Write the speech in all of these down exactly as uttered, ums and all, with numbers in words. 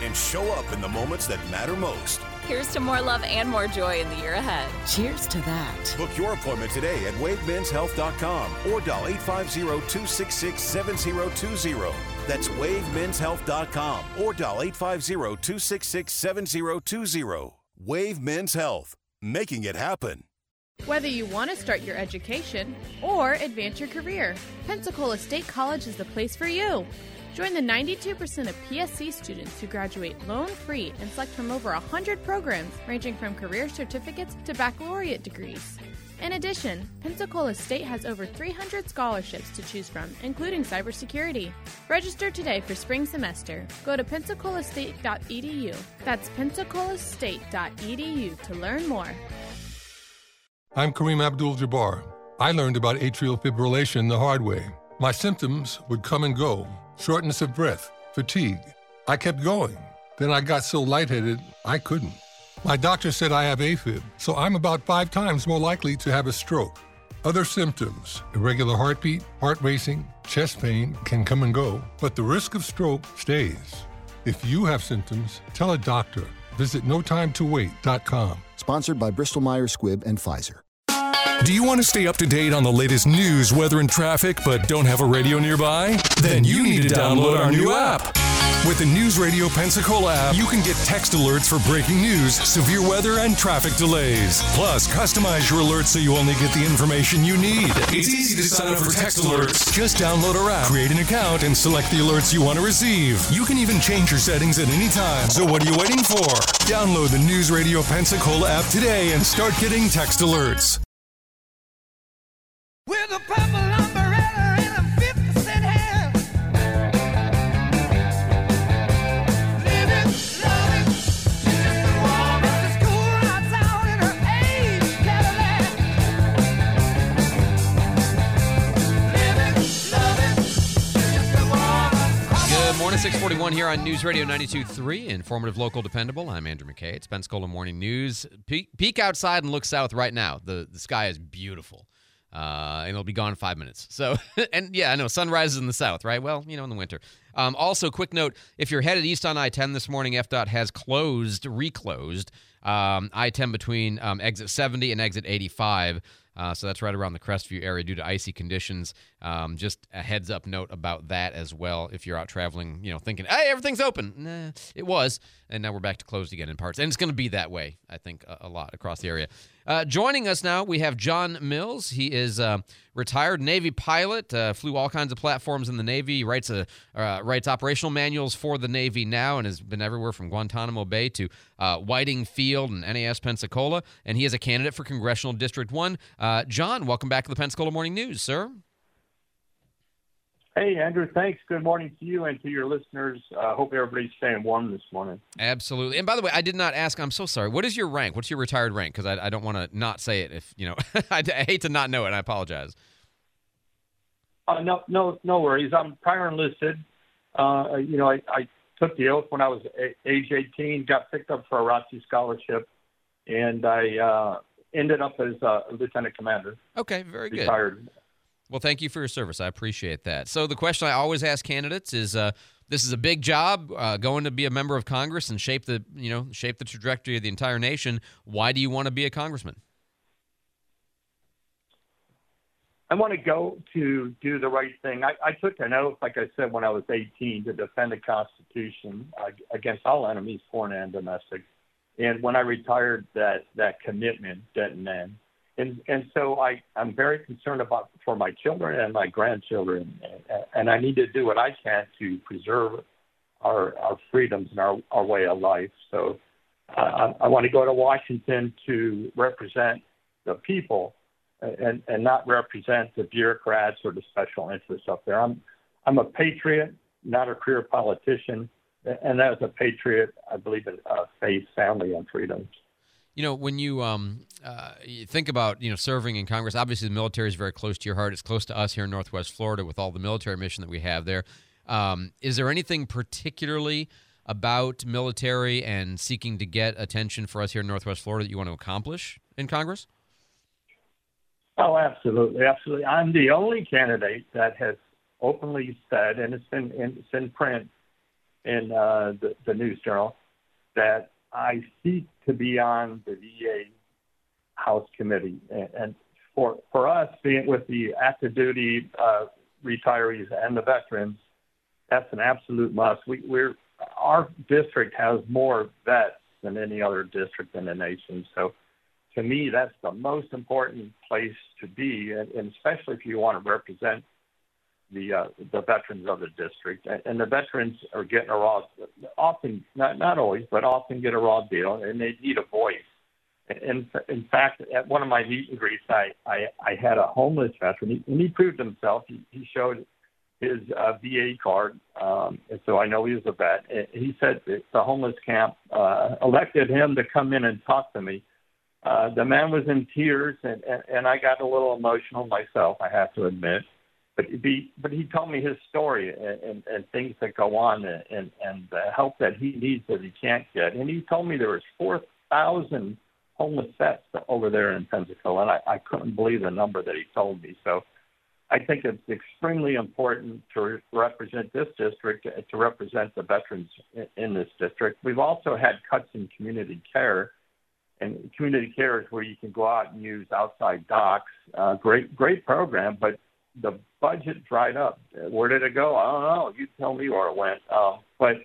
and show up in the moments that matter most. Here's to more love and more joy in the year ahead. Cheers to that. Book your appointment today at wave mens health dot com or dial eight five zero, two six six, seven zero two zero. That's wave mens health dot com or dial eight five zero, two six six, seven zero two zero. Wave Men's Health, making it happen. Whether you want to start your education or advance your career, Pensacola State College is the place for you. Join the ninety-two percent of P S C students who graduate loan-free and select from over one hundred programs ranging from career certificates to baccalaureate degrees. In addition, Pensacola State has over three hundred scholarships to choose from, including cybersecurity. Register today for spring semester. Go to pensacola state dot e d u. That's pensacola state dot e d u to learn more. I'm Kareem Abdul-Jabbar. I learned about atrial fibrillation the hard way. My symptoms would come and go. Shortness of breath, fatigue. I kept going. Then I got so lightheaded, I couldn't. My doctor said I have AFib, so I'm about five times more likely to have a stroke. Other symptoms, irregular heartbeat, heart racing, chest pain can come and go, but the risk of stroke stays. If you have symptoms, tell a doctor. Visit no time to wait dot com. Sponsored by Bristol-Myers Squibb and Pfizer. Do you want to stay up to date on the latest news, weather, and traffic, but don't have a radio nearby? Then you need to download our new app. With the News Radio Pensacola app, you can get text alerts for breaking news, severe weather, and traffic delays. Plus, customize your alerts so you only get the information you need. It's easy to sign up for text alerts. Just download our app, create an account, and select the alerts you want to receive. You can even change your settings at any time. So what are you waiting for? Download the News Radio Pensacola app today and start getting text alerts. With a purple umbrella and a fifty cent hand. Living, loving, she's just a woman that's cool lights out in her age Cadillac. Living, loving, she's just a woman. Good morning, six forty-one here on News Radio ninety-two point three, informative, local, dependable. I'm Andrew McKay. It's Pensacola Morning News. Peek, peek outside and look south right now. The, the sky is beautiful. Uh, and it'll be gone in five minutes. So, and yeah, I know, sun rises in the south, right? Well, you know, in the winter. Um, also, quick note, if you're headed east on I ten this morning, F DOT has closed, reclosed, um, I ten between um, exit seventy and exit eighty-five. Uh, so that's right around the Crestview area due to icy conditions. Um, just a heads up note about that as well. If you're out traveling, you know, thinking, hey, everything's open. Nah, it was. And now we're back to closed again in parts. And it's going to be that way, I think, a, a lot across the area. Uh, joining us now, we have John Mills. He is a retired Navy pilot, uh, flew all kinds of platforms in the Navy. He writes, a, uh, writes operational manuals for the Navy now and has been everywhere from Guantanamo Bay to uh, Whiting Field and N A S Pensacola. And he is a candidate for Congressional District one. Uh, John, welcome back to the Pensacola Morning News, sir. Hey, Andrew, thanks. Good morning to you and to your listeners. I uh, hope everybody's staying warm this morning. Absolutely. And by the way, I did not ask, I'm so sorry, what is your rank? What's your retired rank? Because I, I don't want to not say it if, you know, I, I hate to not know it, and I apologize. Uh, no, no, no worries. I'm prior enlisted. Uh, you know, I, I took the oath when I was a- age eighteen, got picked up for a R O T C scholarship, and I uh, ended up as a lieutenant commander. Okay, very good. Retired. Well, thank you for your service. I appreciate that. So the question I always ask candidates is, uh, this is a big job, uh, going to be a member of Congress and shape the, you know, shape the trajectory of the entire nation. Why do you want to be a congressman? I want to go to do the right thing. I, I took an oath, like I said, when I was eighteen, to defend the Constitution uh, against all enemies, foreign and domestic. And when I retired, that, that commitment didn't end. And and so I, I'm very concerned about for my children and my grandchildren, and I need to do what I can to preserve our our freedoms and our, our way of life. So uh, I, I want to go to Washington to represent the people and, and not represent the bureaucrats or the special interests up there. I'm I'm a patriot, not a career politician, and as a patriot, I believe in uh, faith, family, and freedom. You know, when you um, uh, you think about, you know, serving in Congress, obviously the military is very close to your heart. It's close to us here in Northwest Florida with all the military mission that we have there. Um, is there anything particularly about military and seeking to get attention for us here in Northwest Florida that you want to accomplish in Congress? Oh, absolutely, absolutely. I'm the only candidate that has openly said, and it's in, it's in print, in uh, the, the News Journal that I seek to be on the V A House Committee. And, and for for us, being with the active duty uh, retirees and the veterans, that's an absolute must. We, we're our district has more vets than any other district in the nation. So to me, that's the most important place to be, and, and especially if you want to represent the uh, the veterans of the district. And, and the veterans are getting a raw, often, not, not always, but often get a raw deal, and they need a voice. In, in fact, at one of my meet and greets, I, I, I had a homeless veteran, and he proved himself. He, he showed his uh, V A card, um, and so I know he was a vet. And he said that the homeless camp uh, elected him to come in and talk to me. Uh, the man was in tears, and, and, and I got a little emotional myself, I have to admit. But he, but he told me his story and, and, and things that go on and, and, and the help that he needs that he can't get. And he told me there was four thousand homeless vets over there in Pensacola, and I, I couldn't believe the number that he told me. So I think it's extremely important to re- represent this district, to represent the veterans in, in this district. We've also had cuts in community care, and community care is where you can go out and use outside docs. Uh, great, great program, but the budget dried up. Where did it go? I don't know. You tell me where it went. Uh, but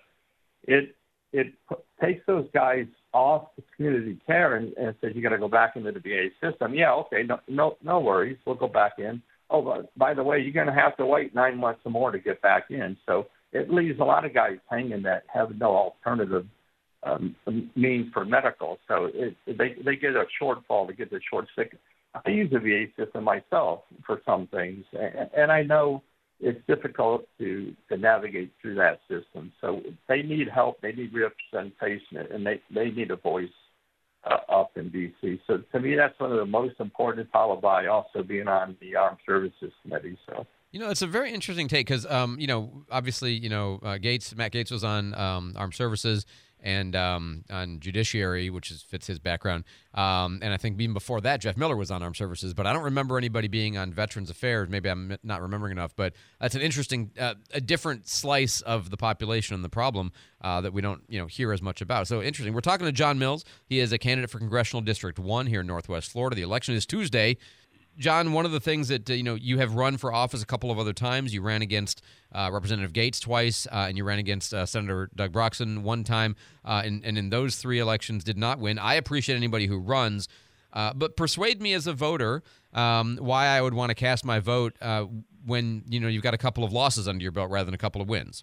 it it p- takes those guys off the community care and, and says you got to go back into the V A system. Yeah, okay, no, no, no worries. We'll go back in. Oh, but by the way, you're going to have to wait nine months or more to get back in. So it leaves a lot of guys hanging that have no alternative um, means for medical. So it, they they get a shortfall, they get the short sick. I use the V A system myself for some things, and, and I know it's difficult to, to navigate through that system. So they need help, they need representation, and they, they need a voice uh, up in D C. So to me, that's one of the most important, followed by also being on the Armed Services Committee. So. You know, it's a very interesting take because, um, you know, obviously, you know, uh, Gates, Matt Gates was on um, Armed Services and um, on Judiciary, which is, fits his background. Um, and I think even before that, Jeff Miller was on Armed Services. But I don't remember anybody being on Veterans Affairs. Maybe I'm not remembering enough. But that's an interesting, uh, a different slice of the population and the problem uh, that we don't, you know, hear as much about. So interesting. We're talking to John Mills. He is a candidate for Congressional District one here in Northwest Florida. The election is Tuesday. John, one of the things that, uh, you know, you have run for office a couple of other times. You ran against uh, Representative Gates twice, uh, and you ran against uh, Senator Doug Broxson one time, uh, and, and in those three elections did not win. I appreciate anybody who runs, uh, but persuade me as a voter um, why I would want to cast my vote uh, when, you know, you've got a couple of losses under your belt rather than a couple of wins.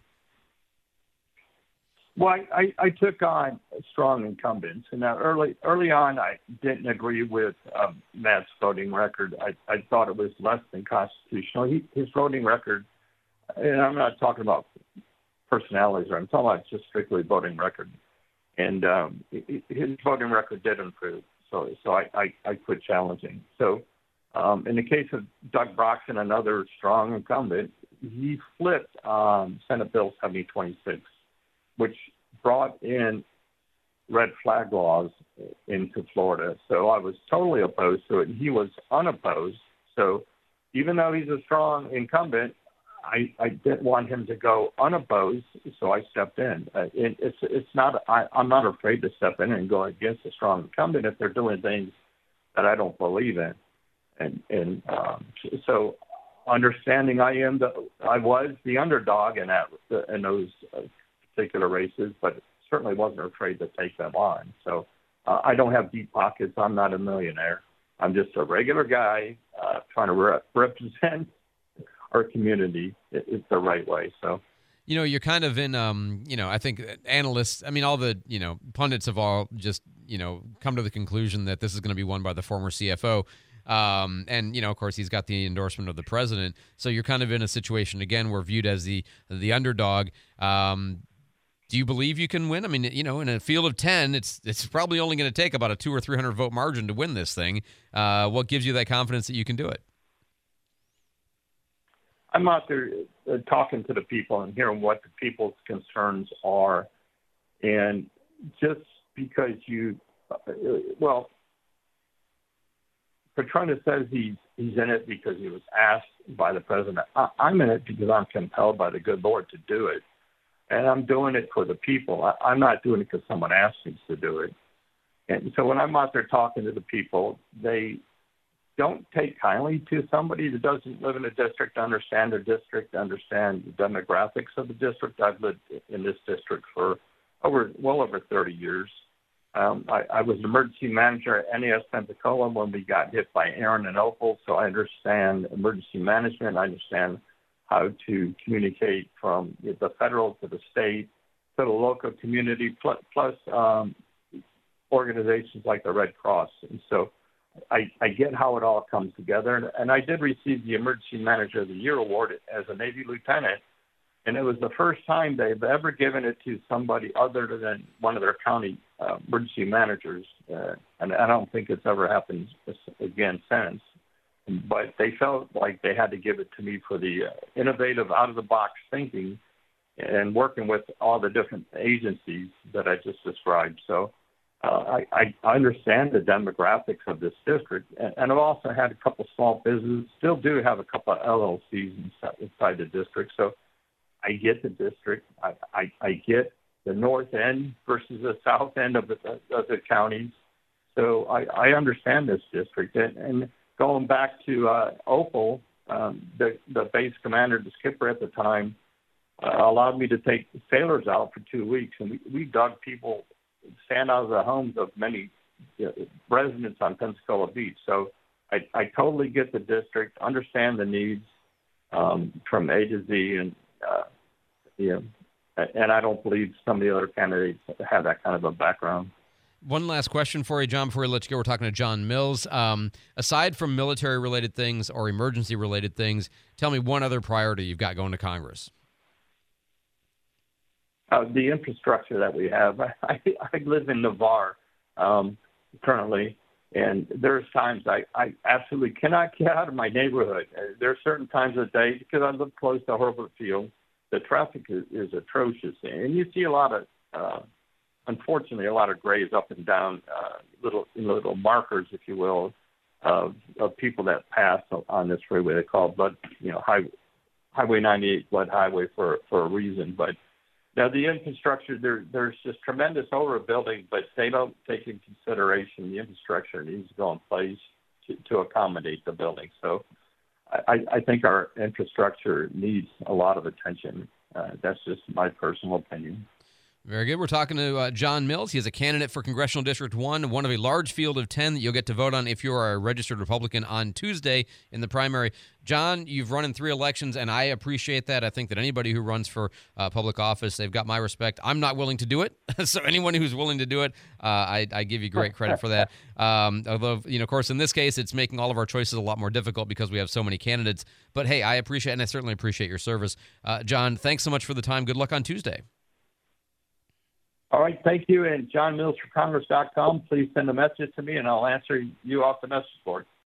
Well, I, I, I took on strong incumbents, and now early early on, I didn't agree with um, Matt's voting record. I, I thought it was less than constitutional. He, his voting record, and I'm not talking about personalities, I'm talking about just strictly voting record. And um, his voting record did improve, so so I, I, I quit challenging. So um, in the case of Doug Broxson, another strong incumbent, he flipped um, Senate Bill seventy twenty-six, which brought in red flag laws into Florida. So I was totally opposed to it, and he was unopposed. So even though he's a strong incumbent, I, I didn't want him to go unopposed, so I stepped in. Uh, it, it's it's not I, I'm not afraid to step in and go against a strong incumbent if they're doing things that I don't believe in. And and um, so understanding I am the I was the underdog in that in those uh, particular races, but certainly wasn't afraid to take them on. So uh, I don't have deep pockets. I'm not a millionaire. I'm just a regular guy uh, trying to re- represent our community it, it's the right way. So, you know, you're kind of in, um, you know, I think analysts, I mean, all the, you know, pundits have all just, you know, come to the conclusion that this is going to be won by the former C F O. Um, and, you know, of course, he's got the endorsement of the president. So you're kind of in a situation, again, where viewed as the the underdog. Um, do you believe you can win? I mean, you know, in a field of ten, it's it's probably only going to take about a two or three hundred vote margin to win this thing. Uh, what gives you that confidence that you can do it? I'm out there uh, talking to the people and hearing what the people's concerns are. And just because you, uh, well, Petrona says he's, he's in it because he was asked by the president. I, I'm in it because I'm compelled by the good Lord to do it. and I'm doing it for the people. I, I'm not doing it because someone asked me to do it. And so when I'm out there talking to the people, they don't take kindly to somebody that doesn't live in a district, understand their district, understand the demographics of the district. I've lived in this district for over well over thirty years. Um, I, I was emergency manager at N A S Pensacola when we got hit by Aaron and Opal, so I understand emergency management. I understand how to communicate from the federal to the state to the local community, plus, plus um, organizations like the Red Cross. And so I, I get how it all comes together. And, and I did receive the Emergency Manager of the Year award as a Navy lieutenant. And it was the first time they've ever given it to somebody other than one of their county uh, emergency managers. Uh, and I don't think it's ever happened again since. But they felt like they had to give it to me for the uh, innovative, out-of-the-box thinking and working with all the different agencies that I just described. So uh, I, I understand the demographics of this district. And, and I've also had a couple small businesses, still do have a couple of L L Cs inside, inside the district. So I get the district. I, I, I get the north end versus the south end of the, of the counties. So I, I understand this district. And, and going back to uh, Opal, um, the, the base commander, the skipper at the time, uh, allowed me to take sailors out for two weeks. And we, we dug people, stand out of the homes of many you know, residents on Pensacola Beach. So I, I totally get the district, understand the needs um, from A to Z. And, uh, you know, and I don't believe some of the other candidates have that kind of a background. One last question for you, John, before we let you go. We're talking to John Mills. Um, aside from military-related things or emergency-related things, tell me one other priority you've got going to Congress. Uh, the infrastructure that we have. I, I, I live in Navarre um, currently, and there's times I, I absolutely cannot get out of my neighborhood. Uh, there are certain times of the day, because I live close to Herbert Field, the traffic is, is atrocious. And you see a lot of uh, unfortunately, a lot of grays up and down, uh, little little markers, if you will, of, of people that pass on this freeway. They call it Blood, you know, high, Highway ninety-eight Blood Highway for for a reason. But now the infrastructure, there there's just tremendous overbuilding, but they don't take into consideration the infrastructure needs to go in place to, to accommodate the building. So I, I think our infrastructure needs a lot of attention. Uh, that's just my personal opinion. Very good. We're talking to uh, John Mills. He is a candidate for Congressional District one, one of a large field of ten that you'll get to vote on if you are a registered Republican on Tuesday in the primary. John, you've run in three elections, and I appreciate that. I think that anybody who runs for uh, public office, they've got my respect. I'm not willing to do it, so anyone who's willing to do it, uh, I, I give you great credit for that. Um, although, you know, of course, in this case, it's making all of our choices a lot more difficult because we have so many candidates. But, hey, I appreciate and I certainly appreciate your service. Uh, John, thanks so much for the time. Good luck on Tuesday. All right, thank you. And John Mills for Congress dot com. Please send a message to me, and I'll answer you off the message board.